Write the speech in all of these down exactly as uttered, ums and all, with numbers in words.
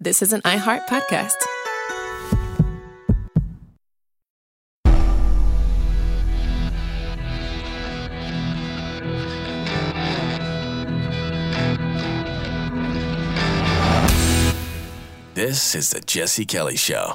This is an iHeart podcast. This is the Jesse Kelly Show.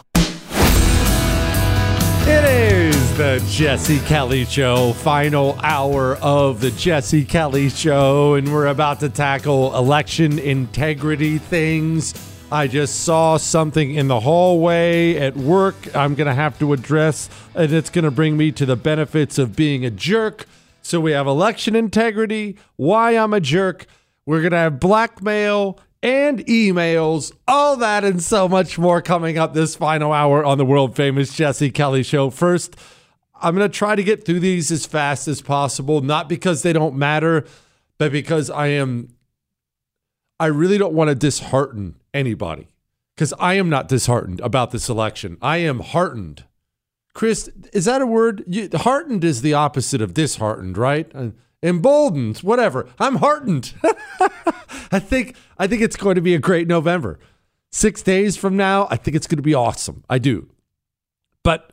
It is the Jesse Kelly Show, final hour of the Jesse Kelly Show, and we're about to tackle election integrity things. I just saw something in the hallway at work I'm going to have to address, and it's going to bring me to the benefits of being a jerk. So we have election integrity, why I'm a jerk. We're going to have blackmail and emails, all that and so much more coming up this final hour on the world famous Jesse Kelly Show. First, I'm going to try to get through these as fast as possible, not because they don't matter, but because I am, I really don't want to dishearten anybody, because I am not disheartened about this election. I am heartened. Chris, is that a word? You, heartened is the opposite of disheartened, right? Uh, emboldened, whatever. I'm heartened. I think I think it's going to be a great November. Six days from now, I think it's going to be awesome. I do. But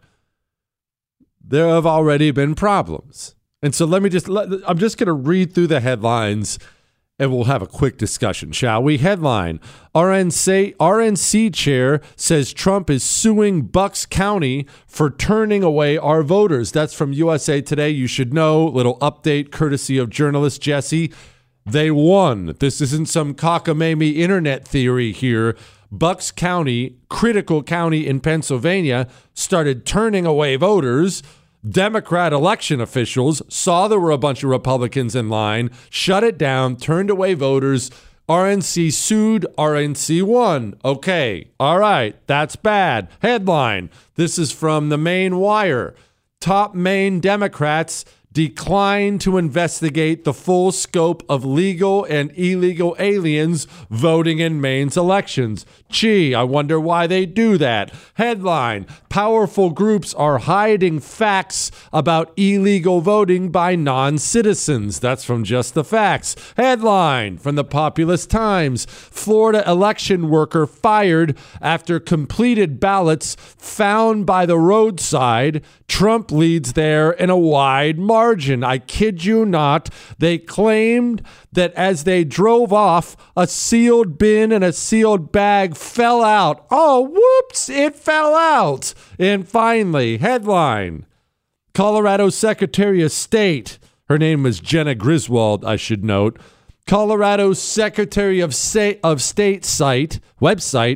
there have already been problems. And so let me just, let, I'm just going to read through the headlines and we'll have a quick discussion, shall we? Headline, R N C, R N C chair says Trump is suing Bucks County for turning away our voters. That's from U S A Today. You should know. Little update courtesy of journalist Jesse. They won. This isn't some cockamamie internet theory here. Bucks County, critical county in Pennsylvania, started turning away voters. Democrat election officials saw there were a bunch of Republicans in line, shut it down, turned away voters. R N C sued, R N C won. Okay, all right, that's bad. Headline, this is from the Maine Wire. Top Maine Democrats declined to investigate the full scope of legal and illegal aliens voting in Maine's elections. Gee, I wonder why they do that. Headline, powerful groups are hiding facts about illegal voting by non-citizens. That's from Just the Facts. Headline from the Populous Times, Florida election worker fired after completed ballots found by the roadside. Trump leads there in a wide margin. I kid you not. They claimed that as they drove off, a sealed bin and a sealed bag fell out. Oh, whoops, it fell out. And finally, headline, Colorado Secretary of State, her name is Jenna Griswold, I should note, Colorado Secretary of, Sa- of State site, website,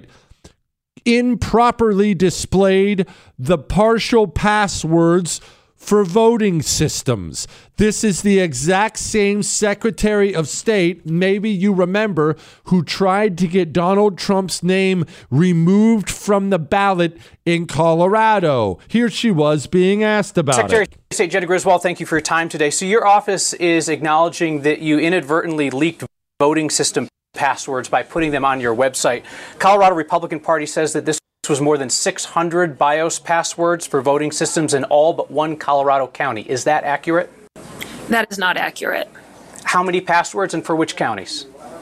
improperly displayed the partial passwords for voting systems. This is the exact same Secretary of State, maybe you remember, who tried to get Donald Trump's name removed from the ballot in Colorado. Here she was being asked about Secretary it. Secretary of State Jenna Griswold, thank you for your time today. So your office is acknowledging that you inadvertently leaked voting system passwords by putting them on your website. Colorado Republican Party says that this was more than six hundred BIOS passwords for voting systems in all but one Colorado county. Is that accurate? That is not accurate. How many passwords and for which counties?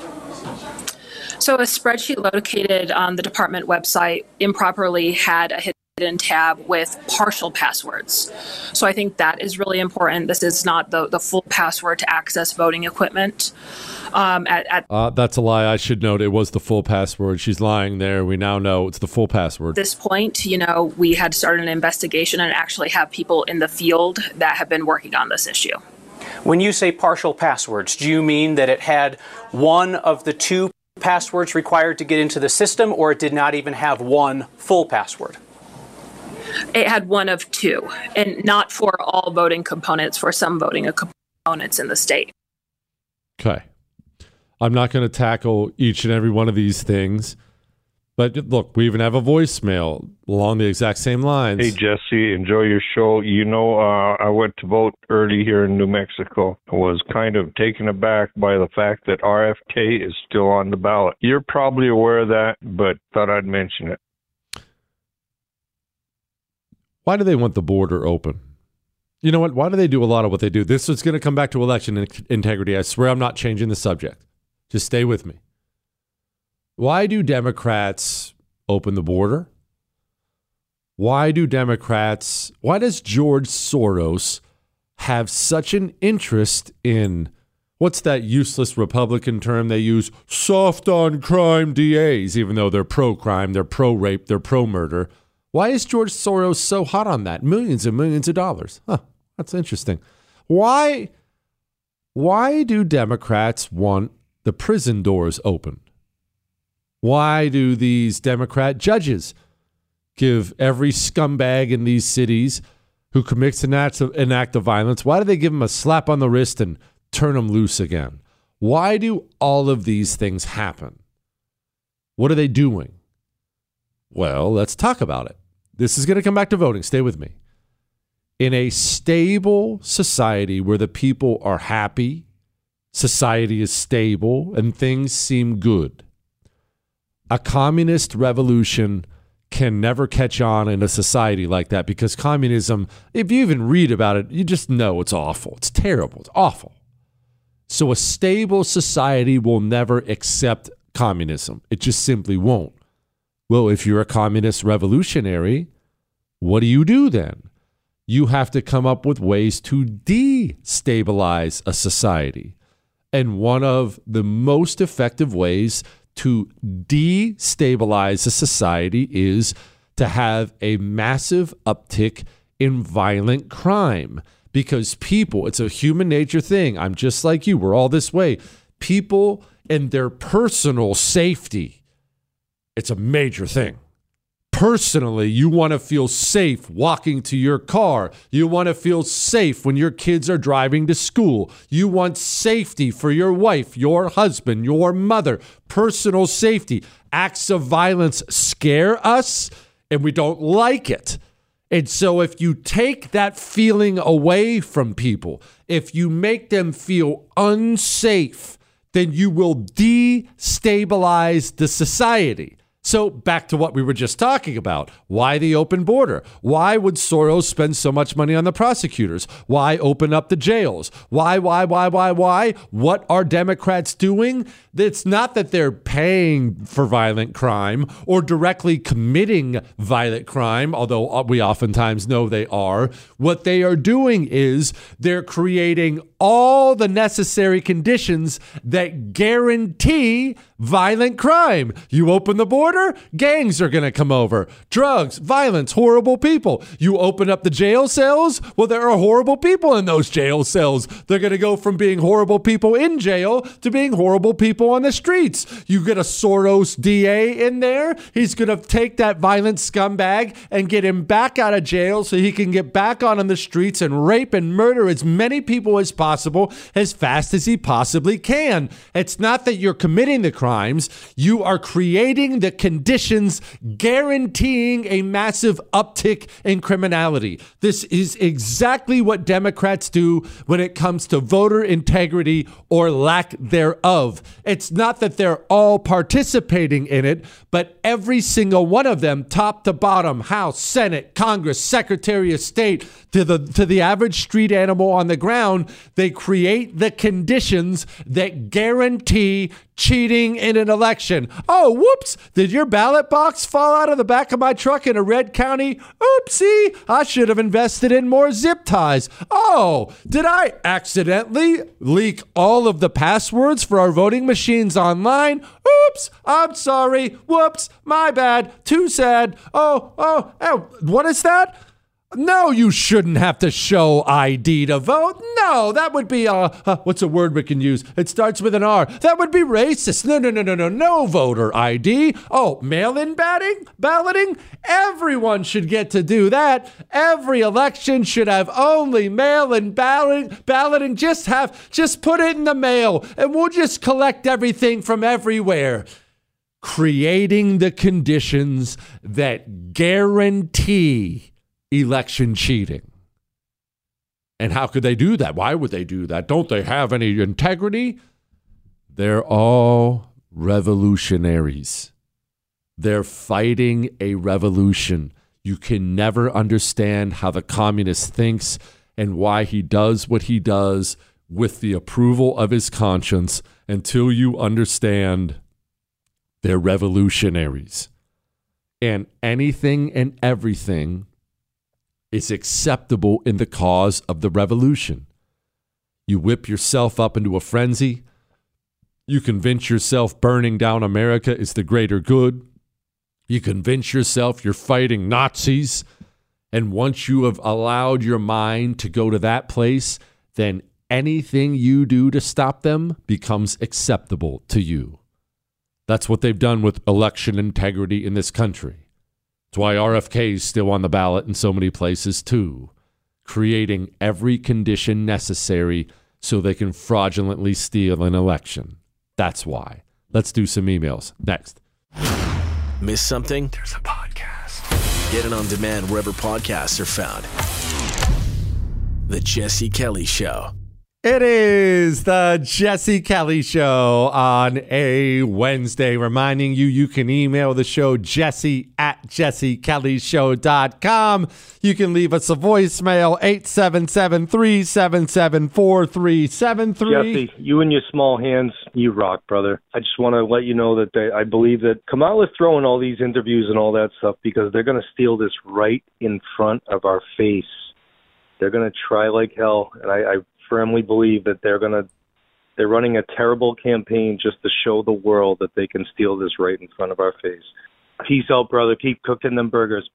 So a spreadsheet located on the department website improperly had a hidden tab with partial passwords. So I think that is really important. This is not the, the full password to access voting equipment. Um, at, at uh, that's a lie. I should note it was the full password. She's lying there. We now know it's the full password. this point, you know, we had started an investigation and actually have people in the field that have been working on this issue. When you say partial passwords, do you mean that it had one of the two passwords required to get into the system, or it did not even have one full password? It had one of two, and not for all voting components, for some voting components in the state. Okay. I'm not going to tackle each and every one of these things. But look, we even have a voicemail along the exact same lines. Hey, Jesse, enjoy your show. You know, uh, I went to vote early here in New Mexico. I was kind of taken aback by the fact that R F K is still on the ballot. You're probably aware of that, but thought I'd mention it. Why do they want the border open? You know what? Why do they do a lot of what they do? This is going to come back to election integrity. I swear I'm not changing the subject. Just stay with me. Why do Democrats open the border? Why do Democrats, why does George Soros have such an interest in, what's that useless Republican term they use? Soft on crime D As, even though they're pro-crime, they're pro-rape, they're pro-murder. Why is George Soros so hot on that? Millions and millions of dollars. Huh, that's interesting. Why, why do Democrats want the prison doors open? Why do these Democrat judges give every scumbag in these cities who commits an act of, an act of violence, why do they give them a slap on the wrist and turn them loose again? Why do all of these things happen? What are they doing? Well, let's talk about it. This is going to come back to voting. Stay with me. In a stable society where the people are happy, society is stable, and things seem good, a communist revolution can never catch on in a society like that, because communism, if you even read about it, you just know it's awful. It's terrible. It's awful. So a stable society will never accept communism. It just simply won't. Well, if you're a communist revolutionary, what do you do then? You have to come up with ways to destabilize a society. And one of the most effective ways to destabilize a society is to have a massive uptick in violent crime, because people, it's a human nature thing. I'm just like you. We're all this way. People and their personal safety, it's a major thing. Personally, you want to feel safe walking to your car. You want to feel safe when your kids are driving to school. You want safety for your wife, your husband, your mother. Personal safety. Acts of violence scare us, and we don't like it. And so if you take that feeling away from people, if you make them feel unsafe, then you will destabilize the society. So back to what we were just talking about. Why the open border? Why would Soros spend so much money on the prosecutors? Why open up the jails? Why, why, why, why, why? What are Democrats doing? It's not that they're paying for violent crime or directly committing violent crime, although we oftentimes know they are. What they are doing is they're creating all the necessary conditions that guarantee violent crime. You open the border, gangs are going to come over. Drugs, violence, horrible people. You open up the jail cells, well, there are horrible people in those jail cells. They're going to go from being horrible people in jail to being horrible people on the streets. You get a Soros D A in there. He's going to take that violent scumbag and get him back out of jail so he can get back on on the streets and rape and murder as many people as possible as fast as he possibly can. It's not that you're committing the crimes. You are creating the conditions guaranteeing a massive uptick in criminality. This is exactly what Democrats do when it comes to voter integrity or lack thereof. It's not that they're all participating in it, but every single one of them, top to bottom, House, Senate, Congress, Secretary of State, to the to the average street animal on the ground, they create the conditions that guarantee cheating in an election. Oh, whoops. Did your ballot box fall out of the back of my truck in a red county? Oopsie. I should have invested in more zip ties. Oh, did I accidentally leak all of the passwords for our voting machines online? Oops. I'm sorry. Whoops. My bad. Too sad. Oh, oh, oh. What is that? No, you shouldn't have to show I D to vote. No, that would be, uh, uh, what's a word we can use? It starts with an R. That would be racist. No, no, no, no, no, no voter I D. Oh, mail-in balloting? Balloting? Everyone should get to do that. Every election should have only mail-in balloting. Balloting. Just have, just put it in the mail, and we'll just collect everything from everywhere. Creating the conditions that guarantee election cheating. And how could they do that? Why would they do that? Don't they have any integrity? They're all revolutionaries. They're fighting a revolution. You can never understand how the communist thinks and why he does what he does with the approval of his conscience until you understand They're revolutionaries. And anything and everything is acceptable in the cause of the revolution. You whip yourself up into a frenzy. You convince yourself burning down America is the greater good. You convince yourself you're fighting Nazis. And once you have allowed your mind to go to that place, then anything you do to stop them becomes acceptable to you. That's what they've done with election integrity in this country. It's why R F K is still on the ballot in so many places too, creating every condition necessary so they can fraudulently steal an election. That's why. Let's do some emails. Next. Miss something? There's a podcast. Get it on demand wherever podcasts are found. The Jesse Kelly Show. It is the Jesse Kelly Show on a Wednesday, reminding you you can email the show jesse at jesse kelly show dot com. You can leave us a voicemail, eight seven seven, three seven seven, four three seven three. Jesse, you and your small hands, you rock, brother. I just want to let you know that they, I believe that Kamala's throwing all these interviews and all that stuff because they're going to steal this right in front of our face. They're going to try like hell, and I, I firmly believe that they're going to they're running a terrible campaign just to show the world that they can steal this right in front of our face. Peace out, brother. Keep cooking them burgers.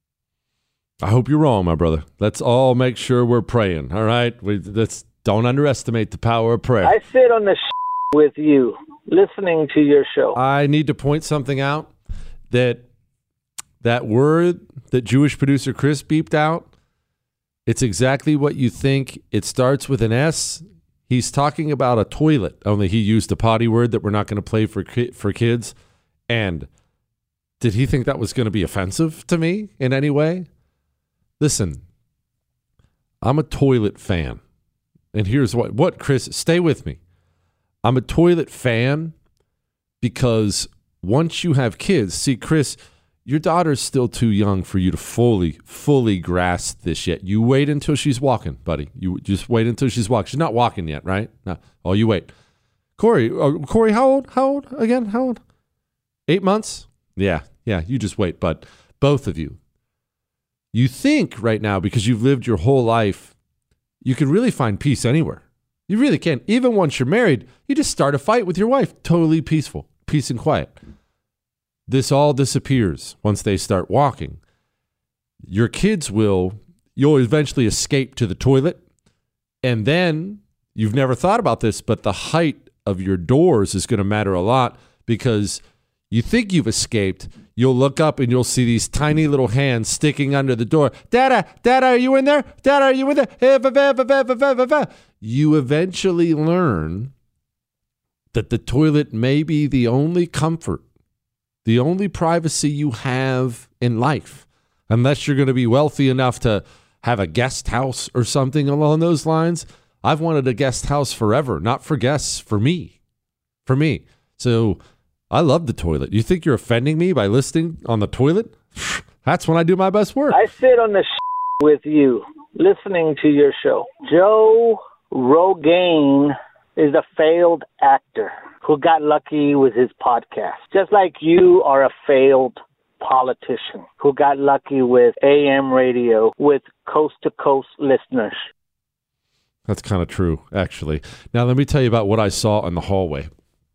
I hope you're wrong, my brother. Let's all make sure we're praying, all right? We, let's, don't underestimate the power of prayer. I sit on the with you, listening to your show. I need to point something out, that that word that Jewish producer Chris beeped out, it's exactly what you think. It starts with an S. He's talking about a toilet, only he used a potty word that we're not going to play for ki- for kids. And did he think that was going to be offensive to me in any way? Listen, I'm a toilet fan. And here's what, what, Chris, stay with me. I'm a toilet fan because once you have kids, see, Chris, your daughter's still too young for you to fully, fully grasp this yet. You wait until she's walking, buddy. You just wait until she's walking. She's not walking yet, right? No. Oh, you wait. Corey, uh, Corey, how old? How old again? How old? Eight months? Yeah, yeah. You just wait, bud. Both of you. You think right now, because you've lived your whole life, you can really find peace anywhere. You really can. Even once you're married, you just start a fight with your wife. Totally peaceful. Peace and quiet. This all disappears once they start walking. Your kids will, you'll eventually escape to the toilet. And then, you've never thought about this, but the height of your doors is going to matter a lot, because you think you've escaped. You'll look up and you'll see these tiny little hands sticking under the door. Dada, Dada, are you in there? Dada, are you in there? You eventually learn that the toilet may be the only comfort, the only privacy you have in life, unless you're going to be wealthy enough to have a guest house or something along those lines. I've wanted a guest house forever, not for guests, for me, for me. So I love the toilet. You think you're offending me by listening on the toilet? That's when I do my best work. I sit on the with you, listening to your show. Joe Rogan is a failed actor who got lucky with his podcast. Just like you are a failed politician who got lucky with A M radio with coast-to-coast listeners. That's kind of true, actually. Now, let me tell you about what I saw in the hallway.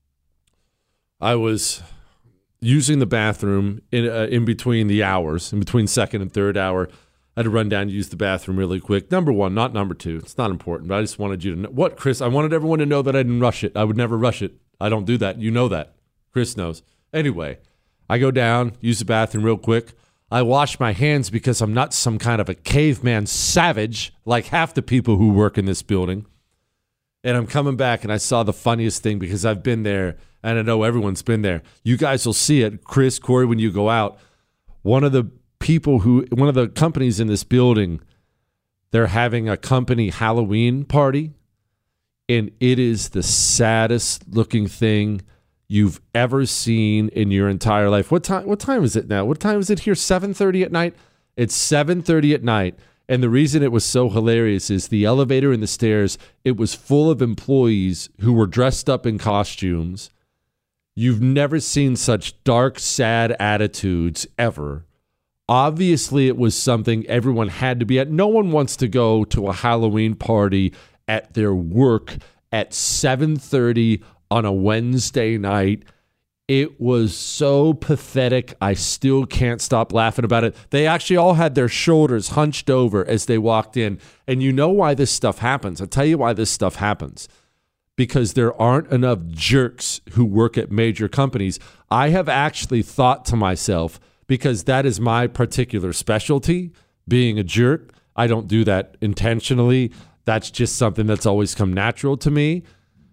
I was using the bathroom in uh, in between the hours, in between second and third hour. I had to run down and use the bathroom really quick. Number one, not number two. It's not important, but I just wanted you to know. What, Chris? I wanted everyone to know that I didn't rush it. I would never rush it. I don't do that. You know that. Chris knows. Anyway, I go down, use the bathroom real quick. I wash my hands because I'm not some kind of a caveman savage like half the people who work in this building. And I'm coming back, and I saw the funniest thing because I've been there, and I know everyone's been there. You guys will see it, Chris, Corey, when you go out. One of the people who, one of the companies in this building, they're having a company Halloween party, and it is the saddest looking thing you've ever seen in your entire life. What time? What time is it now? What time is it here? seven thirty at night? It's seven thirty at night. And the reason it was so hilarious is the elevator and the stairs, it was full of employees who were dressed up in costumes. You've never seen such dark, sad attitudes ever. Obviously, it was something everyone had to be at. No one wants to go to a Halloween party at their work at seven thirty on a Wednesday night. It was so pathetic. I still can't stop laughing about it. They actually all had their shoulders hunched over as they walked in. And you know why this stuff happens. I'll tell you why this stuff happens. Because there aren't enough jerks who work at major companies. I have actually thought to myself, because that is my particular specialty, being a jerk. I don't do that intentionally. That's just something that's always come natural to me.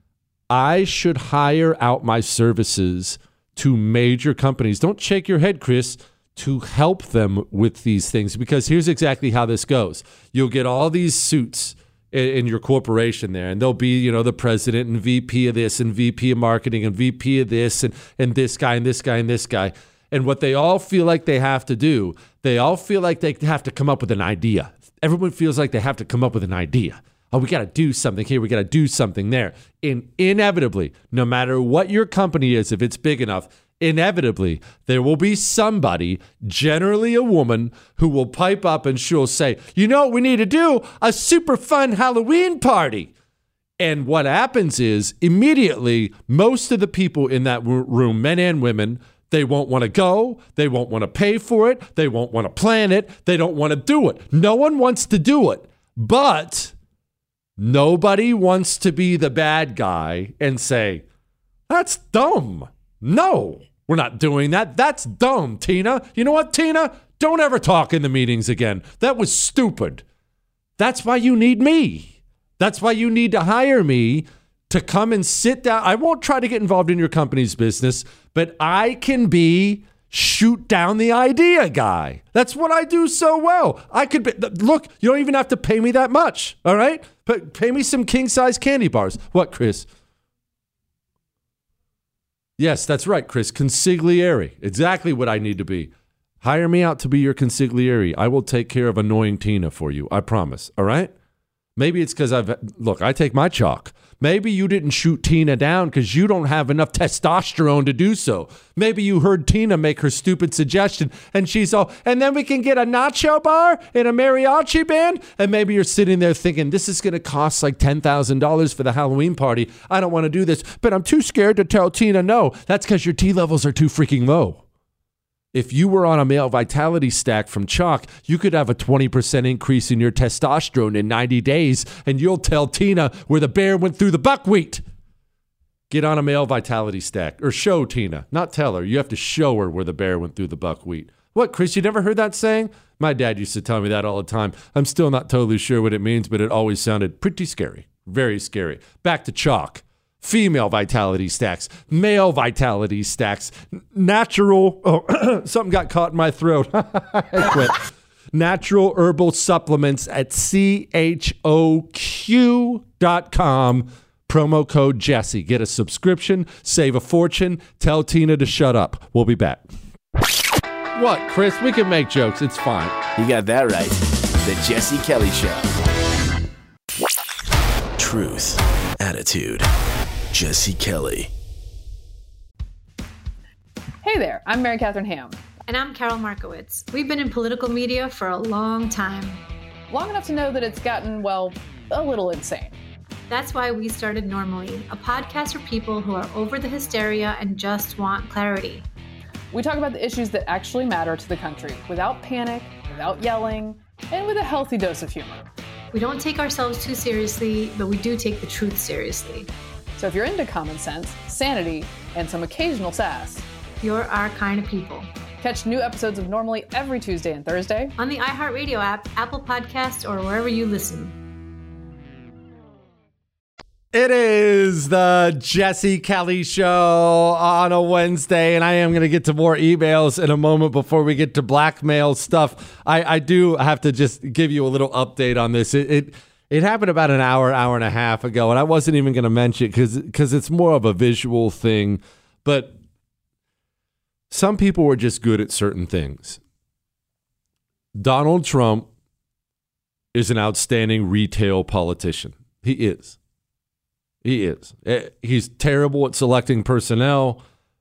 I should hire out my services to major companies. Don't shake your head, Chris, to help them with these things. Because here's exactly how this goes. You'll get all these suits in, in your corporation there, and they'll be, you know, the president and V P of this and V P of marketing and V P of this and, and this guy and this guy and this guy. And what they all feel like they have to do, they all feel like they have to come up with an idea. Everyone feels like they have to come up with an idea. Oh, we got to do something here. We got to do something there. And inevitably, no matter what your company is, if it's big enough, inevitably, there will be somebody, generally a woman, who will pipe up and she'll say, you know what we need to do? A super fun Halloween party. And what happens is immediately, most of the people in that room, men and women, they won't want to go. They won't want to pay for it. They won't want to plan it. They don't want to do it. No one wants to do it. But nobody wants to be the bad guy and say, that's dumb. No, we're not doing that. That's dumb, Tina. You know what, Tina? Don't ever talk in the meetings again. That was stupid. That's why you need me. That's why you need to hire me to come and sit down. I won't try to get involved in your company's business, but I can be shoot down the idea guy. That's what I do so well. I could be, look, you don't even have to pay me that much, all right? But pay me some king-size candy bars. What, Chris? Yes, that's right, Chris. Consigliere. Exactly what I need to be. Hire me out to be your consigliere. I will take care of annoying Tina for you. I promise, all right? Maybe it's because I've, look, I take my chalk. Maybe you didn't shoot Tina down because you don't have enough testosterone to do so. Maybe you heard Tina make her stupid suggestion and she's all, and then we can get a nacho bar and a mariachi band. And maybe you're sitting there thinking, this is going to cost like ten thousand dollars for the Halloween party. I don't want to do this, but I'm too scared to tell Tina no. That's because your T levels are too freaking low. If you were on a male vitality stack from chalk, you could have a twenty percent increase in your testosterone in ninety days, and you'll tell Tina where the bear went through the buckwheat. Get on a male vitality stack, or show Tina, not tell her. You have to show her where the bear went through the buckwheat. What, Chris, you never heard that saying? My dad used to tell me that all the time. I'm still not totally sure what it means, but it always sounded pretty scary, very scary. Back to chalk. Female vitality stacks, male vitality stacks, natural, oh, something got caught in my throat. I quit. Natural herbal supplements at C H O Q dot com. Promo code Jesse. Get a subscription, save a fortune, tell Tina to shut up. We'll be back. What, Chris? We can make jokes. It's fine. You got that right. The Jesse Kelly Show. Truth, attitude. Jesse Kelly. Hey there, I'm Mary Catherine Ham. And I'm Carol Markowitz. We've been in political media for a long time. Long enough to know that it's gotten, well, a little insane. That's why we started Normally, a podcast for people who are over the hysteria and just want clarity. We talk about the issues that actually matter to the country, without panic, without yelling, and with a healthy dose of humor. We don't take ourselves too seriously, but we do take the truth seriously. So if you're into common sense, sanity, and some occasional sass, you're our kind of people. Catch new episodes of Normally every Tuesday and Thursday on the iHeartRadio app, Apple Podcasts, or wherever you listen. It is the Jesse Kelly Show on a Wednesday, and I am going to get to more emails in a moment before we get to blackmail stuff. I, I do have to just give you a little update on this. It, it It happened about an hour, hour and a half ago, and I wasn't even going to mention it because because it's more of a visual thing. But some people were just good at certain things. Donald Trump is an outstanding retail politician. He is. He is. He's terrible at selecting personnel,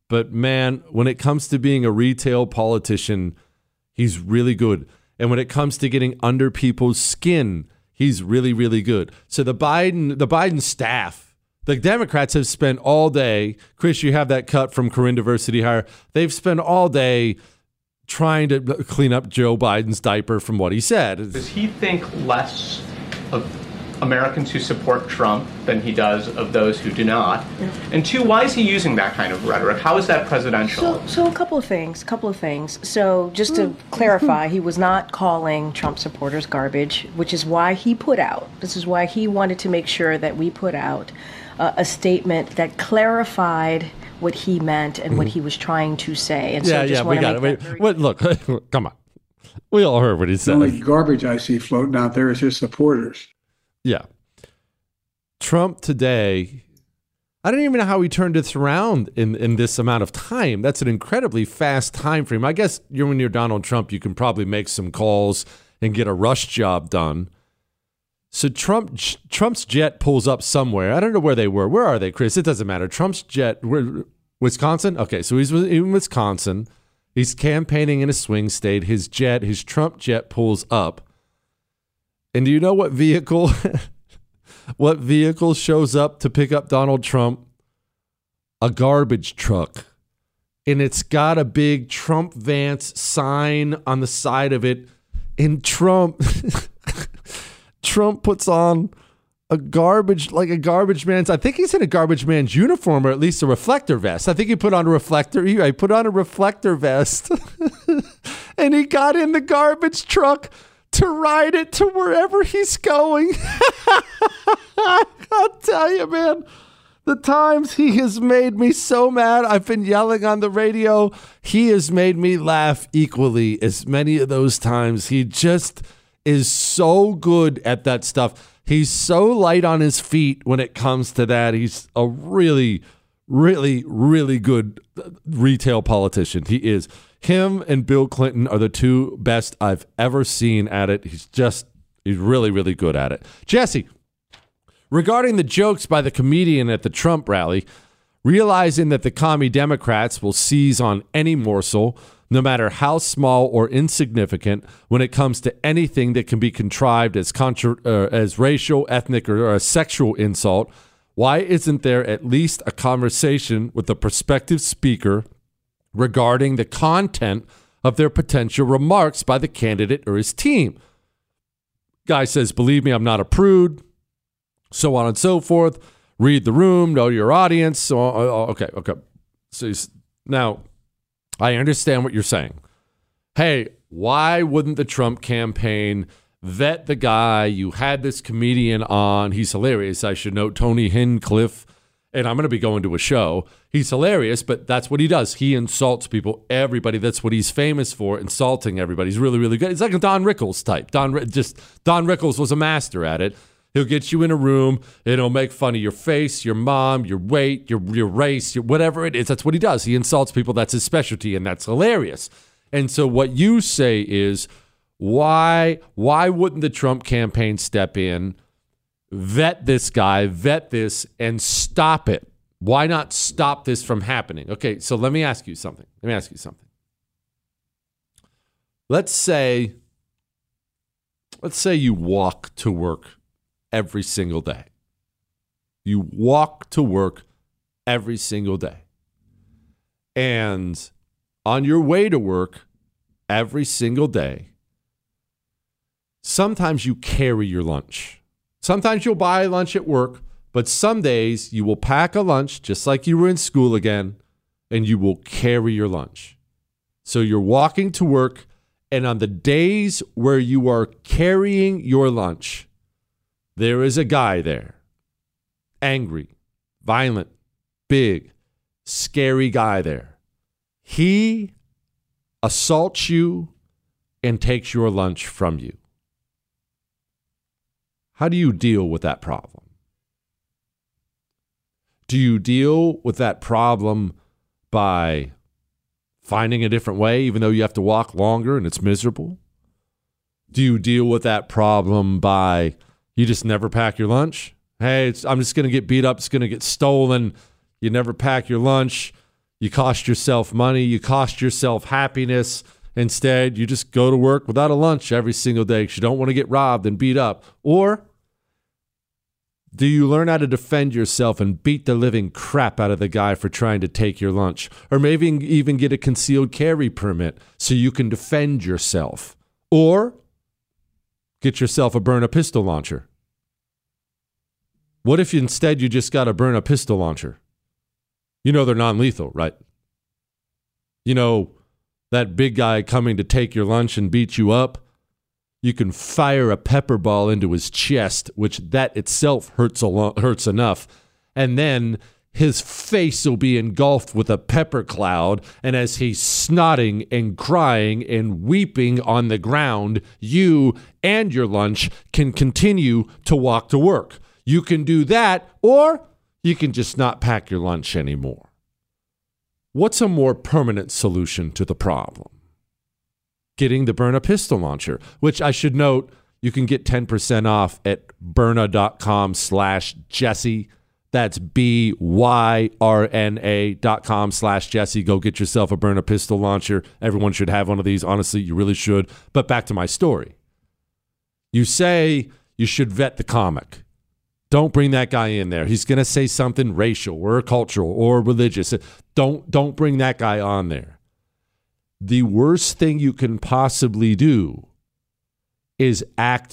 But man, when it comes to being a retail politician, he's really good. And when it comes to getting under people's skin, he's really, really good. So the Biden, the Biden staff, the Democrats have spent all day, Chris, you have that cut from Corinne Diversity Hire. They've spent all day trying to clean up Joe Biden's diaper from what he said. Does he think less of Americans who support Trump than he does of those who do not? Yeah. And two, why is he using that kind of rhetoric? How is that presidential? So, so a couple of things, a couple of things. So just to mm-hmm. clarify, he was not calling Trump supporters garbage, which is why he put out, this is why he wanted to make sure that we put out uh, a statement that clarified what he meant and mm-hmm. what he was trying to say. And yeah, so just yeah, we got it. Wait, wait, look, come on. We all heard what he said. The only garbage I see floating out there is his supporters. Yeah. Trump today, I don't even know how he turned this around in, in this amount of time. That's an incredibly fast time frame. I guess you're, when you're Donald Trump, you can probably make some calls and get a rush job done. So Trump, Trump's jet pulls up somewhere. I don't know where they were. Where are they, Chris? It doesn't matter. Trump's jet, where, Wisconsin? Okay, so he's in Wisconsin. He's campaigning in a swing state. His jet, his Trump jet pulls up. And do you know what vehicle what vehicle shows up to pick up Donald Trump? A garbage truck. And it's got a big Trump Vance sign on the side of it. And Trump Trump puts on a garbage, like a garbage man's, I think he's in a garbage man's uniform, or at least a reflector vest. I think he put on a reflector. He, he put on a reflector vest. And he got in the garbage truck to ride it to wherever he's going. I'll tell you, man, the times he has made me so mad. I've been yelling on the radio. He has made me laugh equally as many of those times. He just is so good at that stuff. He's so light on his feet when it comes to that. He's a really, really, really good retail politician. He is. Him and Bill Clinton are the two best I've ever seen at it. He's just, he's really, really good at it. Jesse, regarding the jokes by the comedian at the Trump rally, realizing that the commie Democrats will seize on any morsel, no matter how small or insignificant, when it comes to anything that can be contrived as contra- uh, as racial, ethnic, or, or a sexual insult, why isn't there at least a conversation with the prospective speaker regarding the content of their potential remarks by the candidate or his team? Guy says, believe me, I'm not a prude, so on and so forth. Read the room, know your audience. So, okay, okay. So he's, now, I understand what you're saying. Hey, why wouldn't the Trump campaign vet the guy? You had this comedian on. He's hilarious. I should note Tony Hinchcliffe. And I'm going to be going to a show. He's hilarious, but that's what he does. He insults people, everybody. That's what he's famous for, insulting everybody. He's really, really good. He's like a Don Rickles type. Don, just Don Rickles was a master at it. He'll get you in a room, and he'll make fun of your face, your mom, your weight, your your race, your whatever it is. That's what he does. He insults people. That's his specialty, and that's hilarious. And so what you say is, why why wouldn't the Trump campaign step in, vet this guy, vet this, and stop it? Why not stop this from happening? Okay, so let me ask you something. Let me ask you something. Let's say, let's say you walk to work every single day. You walk to work every single day. And on your way to work every single day, sometimes you carry your lunch. Sometimes you'll buy lunch at work, but some days you will pack a lunch just like you were in school again, and you will carry your lunch. So you're walking to work, and on the days where you are carrying your lunch, there is a guy there, angry, violent, big, scary guy there. He assaults you and takes your lunch from you. How do you deal with that problem? Do you deal with that problem by finding a different way, even though you have to walk longer and it's miserable? Do you deal with that problem by you just never pack your lunch? Hey, it's, I'm just going to get beat up. It's going to get stolen. You never pack your lunch. You cost yourself money. You cost yourself happiness. Instead, you just go to work without a lunch every single day because you don't want to get robbed and beat up. Or do you learn how to defend yourself and beat the living crap out of the guy for trying to take your lunch? Or maybe even get a concealed carry permit so you can defend yourself. Or get yourself a burn a pistol launcher. What if you, instead you just got to burn a pistol launcher? You know they're non-lethal, right? You know that big guy coming to take your lunch and beat you up? You can fire a pepper ball into his chest, which that itself hurts a lo- hurts enough. And then his face will be engulfed with a pepper cloud. And as he's snotting and crying and weeping on the ground, you and your lunch can continue to walk to work. You can do that, or you can just not pack your lunch anymore. What's a more permanent solution to the problem? Getting the Byrna pistol launcher, which I should note, you can get ten percent off at Byrna.com slash Jesse. That's B Y R N A dot com slash Jesse. Go get yourself a Byrna pistol launcher. Everyone should have one of these. Honestly, you really should. But back to my story. You say you should vet the comic. Don't bring that guy in there. He's going to say something racial or cultural or religious. Don't, don't bring that guy on there. The worst thing you can possibly do is act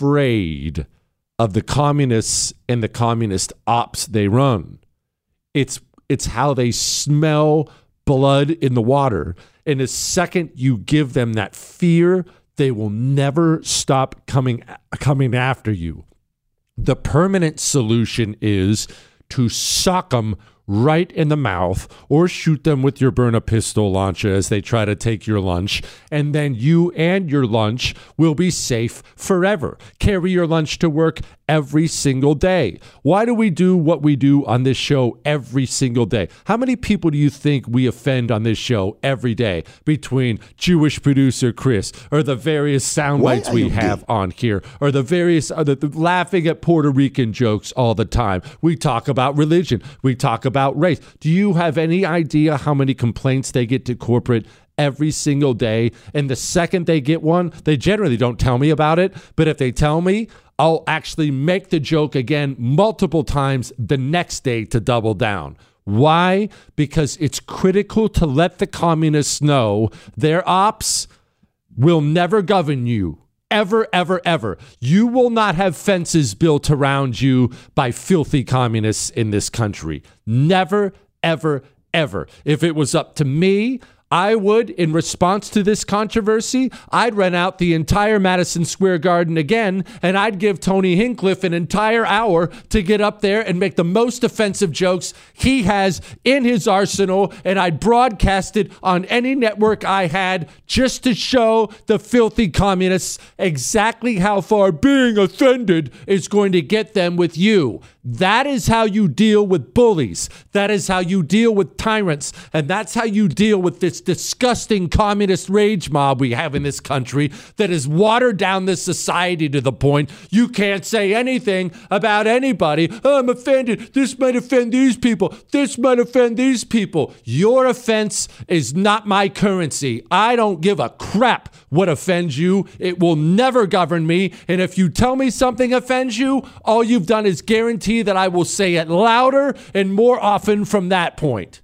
afraid of the communists and the communist ops they run. It's, it's how they smell blood in the water. And the second you give them that fear, they will never stop coming, coming after you. The permanent solution is to sock them right in the mouth or shoot them with your Byrna pistol launcher as they try to take your lunch. And then you and your lunch will be safe forever. Carry your lunch to work every single day. Why do we do what we do on this show every single day? How many people do you think we offend on this show every day between Jewish producer Chris or the various sound bites we have on here or the various other the, laughing at Puerto Rican jokes all the time? We talk about religion. We talk about race. Do you have any idea how many complaints they get to corporate every single day? And the second they get one, they generally don't tell me about it. But if they tell me, I'll actually make the joke again multiple times the next day to double down. Why? Because it's critical to let the communists know their ops will never govern you. Ever, ever, ever. You will not have fences built around you by filthy communists in this country. Never, ever, ever. If it was up to me, I would, in response to this controversy, I'd rent out the entire Madison Square Garden again, and I'd give Tony Hinchcliffe an entire hour to get up there and make the most offensive jokes he has in his arsenal, and I'd broadcast it on any network I had just to show the filthy communists exactly how far being offended is going to get them with you. That is how you deal with bullies. That is how you deal with tyrants. And that's how you deal with this disgusting communist rage mob we have in this country that has watered down this society to the point you can't say anything about anybody. Oh, I'm offended. This might offend these people. This might offend these people. Your offense is not my currency. I don't give a crap what offends you. It will never govern me. And if you tell me something offends you, all you've done is guarantee that I will say it louder and more often from that point.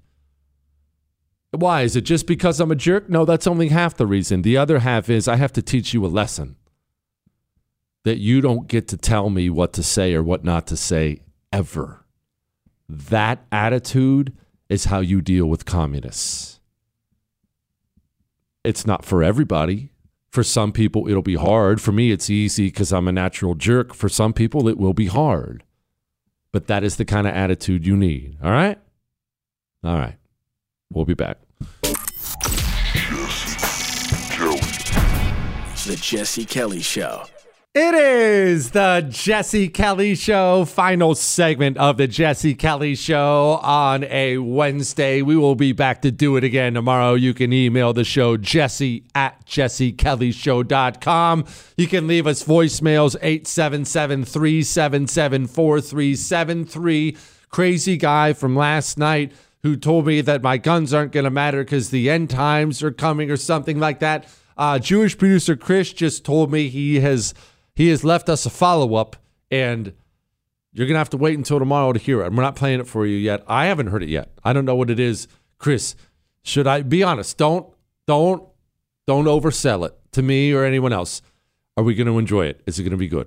Why? Is it just because I'm a jerk? No, that's only half the reason. The other half is I have to teach you a lesson. That you don't get to tell me what to say or what not to say ever. That attitude is how you deal with communists. It's not for everybody. For some people, it'll be hard. For me, it's easy because I'm a natural jerk. For some people, it will be hard. But that is the kind of attitude you need. All right? All right. We'll be back. The Jesse Kelly Show. It is the Jesse Kelly Show, final segment of the Jesse Kelly Show on a Wednesday. We will be back to do it again tomorrow. You can email the show, jesse at jesse kelly show dot com. You can leave us voicemails, eight seven seven, three seven seven, four three seven three. Crazy guy from last night who told me that my guns aren't going to matter because the end times are coming or something like that. Uh, Jewish producer Chris just told me he has he has left us a follow-up, and you're going to have to wait until tomorrow to hear it. We're not playing it for you yet. I haven't heard it yet. I don't know what it is. Chris, should I be honest? Don't, don't, don't oversell it to me or anyone else. Are we going to enjoy it? Is it going to be good?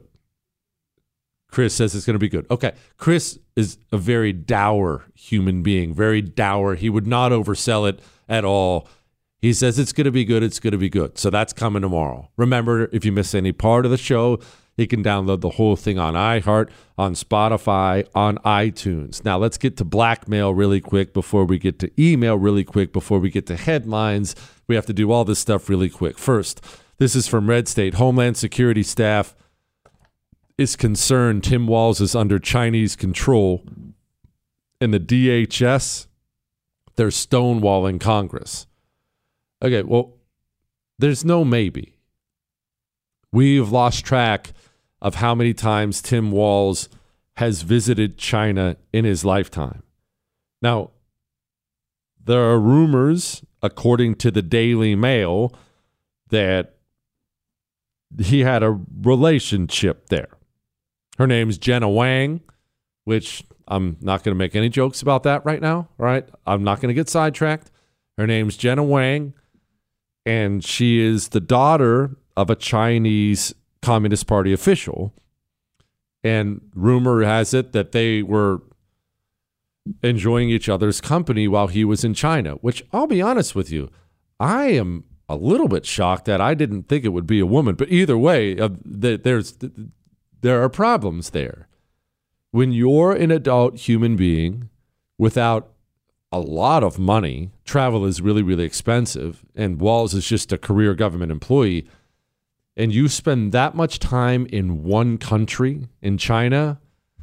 Chris says it's going to be good. Okay. Chris is a very dour human being, very dour. He would not oversell it at all. He says it's going to be good. It's going to be good. So that's coming tomorrow. Remember, if you miss any part of the show, you can download the whole thing on iHeart, on Spotify, on iTunes. Now, let's get to blackmail really quick before we get to email really quick before we get to headlines. We have to do all this stuff really quick. First, this is from Red State. Homeland Security staff is concerned Tim Walz is under Chinese control, and the D H S, they're stonewalling Congress. Okay, well, there's no maybe. We've lost track of how many times Tim Walz has visited China in his lifetime. Now, there are rumors, according to the Daily Mail, that he had a relationship there. Her name's Jenna Wang, which I'm not going to make any jokes about that right now, all right? I'm not going to get sidetracked. Her name's Jenna Wang, and she is the daughter of a Chinese Communist Party official. And rumor has it that they were enjoying each other's company while he was in China, which I'll be honest with you, I am a little bit shocked that I didn't think it would be a woman. But either way, uh, th- there's th- there are problems there. When you're an adult human being without a lot of money, travel is really, really expensive, and Walz is just a career government employee, and you spend that much time in one country, in China,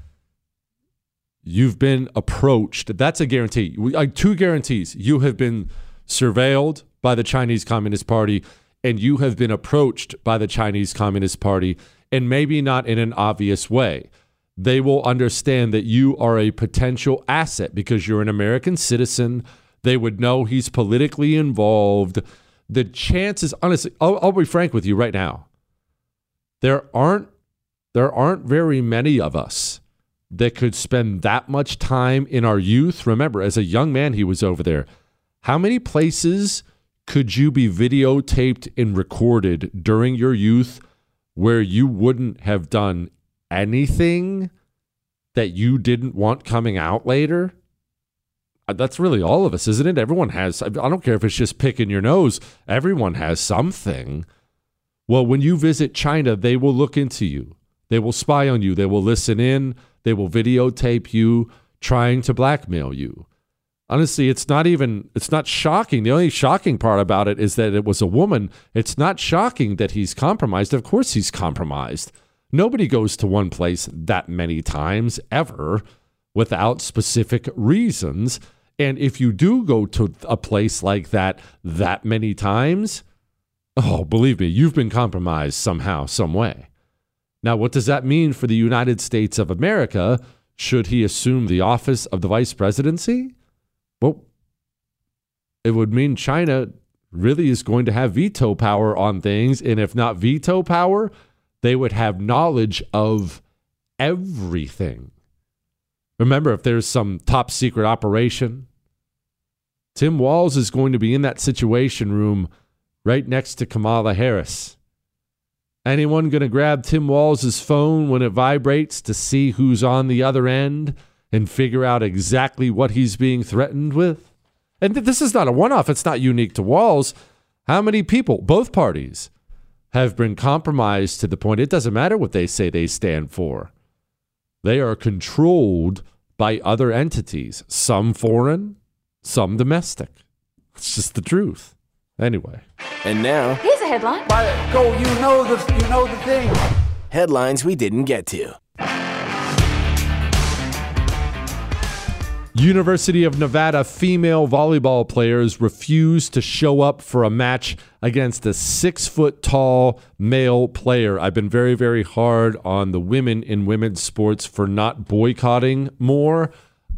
you've been approached. That's a guarantee. Like two guarantees. You have been surveilled by the Chinese Communist Party, and you have been approached by the Chinese Communist Party, and maybe not in an obvious way. They will understand that you are a potential asset because you're an American citizen. They would know he's politically involved. The chances, honestly, I'll, I'll be frank with you right now. There aren't there aren't very many of us that could spend that much time in our youth. Remember, as a young man, he was over there. How many places could you be videotaped and recorded during your youth where you wouldn't have done anything that you didn't want coming out later? That's really all of us, isn't it? Everyone has. I don't care if it's just picking your nose. Everyone has something. Well, when you visit China, they will look into you. They will spy on you. They will listen in. They will videotape you trying to blackmail you. Honestly, it's not even, it's not shocking. The only shocking part about it is that it was a woman. It's not shocking that he's compromised. Of course he's compromised. Nobody goes to one place that many times ever without specific reasons. And if you do go to a place like that that many times, oh, believe me, you've been compromised somehow, some way. Now, what does that mean for the United States of America? Should he assume the office of the vice presidency? Well, it would mean China really is going to have veto power on things. And if not veto power, they would have knowledge of everything. Remember, if there's some top secret operation, Tim Walz is going to be in that situation room right next to Kamala Harris. Anyone going to grab Tim Walz's phone when it vibrates to see who's on the other end and figure out exactly what he's being threatened with? And this is not a one-off. It's not unique to Walz. How many people, both parties, have been compromised to the point it doesn't matter what they say they stand for. They are controlled by other entities, some foreign, some domestic. It's just the truth. Anyway. And now, here's a headline. Go, you know the, you know the thing. Headlines we didn't get to. University of Nevada female volleyball players refused to show up for a match against a six-foot-tall male player. I've been very, very hard on the women in women's sports for not boycotting more.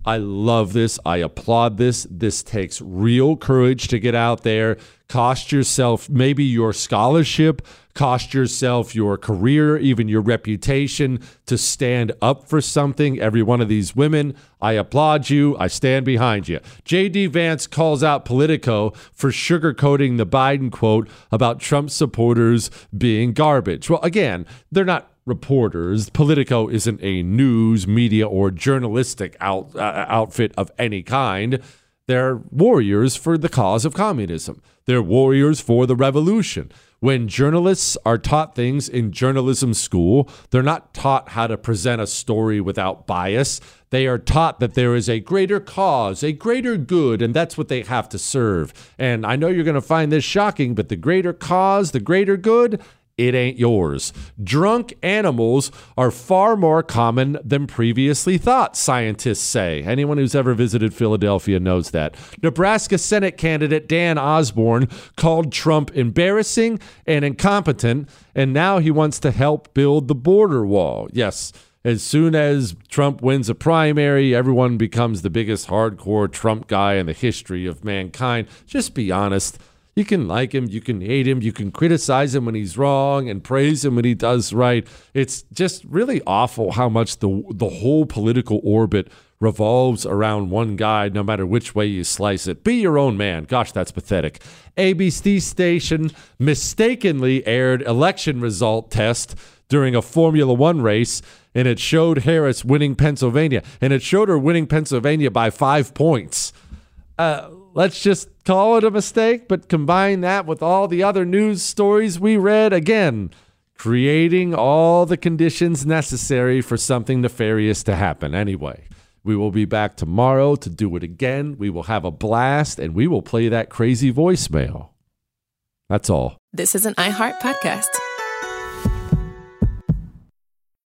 I love this. I applaud this. This takes real courage to get out there, cost yourself maybe your scholarship, cost yourself your career, even your reputation to stand up for something. Every one of these women, I applaud you. I stand behind you. J D. Vance calls out Politico for sugarcoating the Biden quote about Trump supporters being garbage. Well, again, they're not reporters. Politico isn't a news, media, or journalistic out, uh, outfit of any kind. They're warriors for the cause of communism. They're warriors for the revolution. When journalists are taught things in journalism school, they're not taught how to present a story without bias. They are taught that there is a greater cause, a greater good, and that's what they have to serve. And I know you're going to find this shocking, but the greater cause, the greater good, it ain't yours. Drunk animals are far more common than previously thought, scientists say. Anyone who's ever visited Philadelphia knows that. Nebraska Senate candidate Dan Osborne called Trump embarrassing and incompetent, and now he wants to help build the border wall. Yes, as soon as Trump wins a primary, everyone becomes the biggest hardcore Trump guy in the history of mankind. Just be honest. You can like him, you can hate him, you can criticize him when he's wrong and praise him when he does right. It's just really awful how much the the whole political orbit revolves around one guy, no matter which way you slice it. Be your own man. Gosh, that's pathetic. A B C station mistakenly aired election result test during a Formula One race, and it showed Harris winning Pennsylvania, and it showed her winning Pennsylvania by five points. Uh, let's just call it a mistake, but combine that with all the other news stories we read, again, creating all the conditions necessary for something nefarious to happen. Anyway, we will be back tomorrow to do it again. We will have a blast, and we will play that crazy voicemail. That's all. This is an iHeart podcast.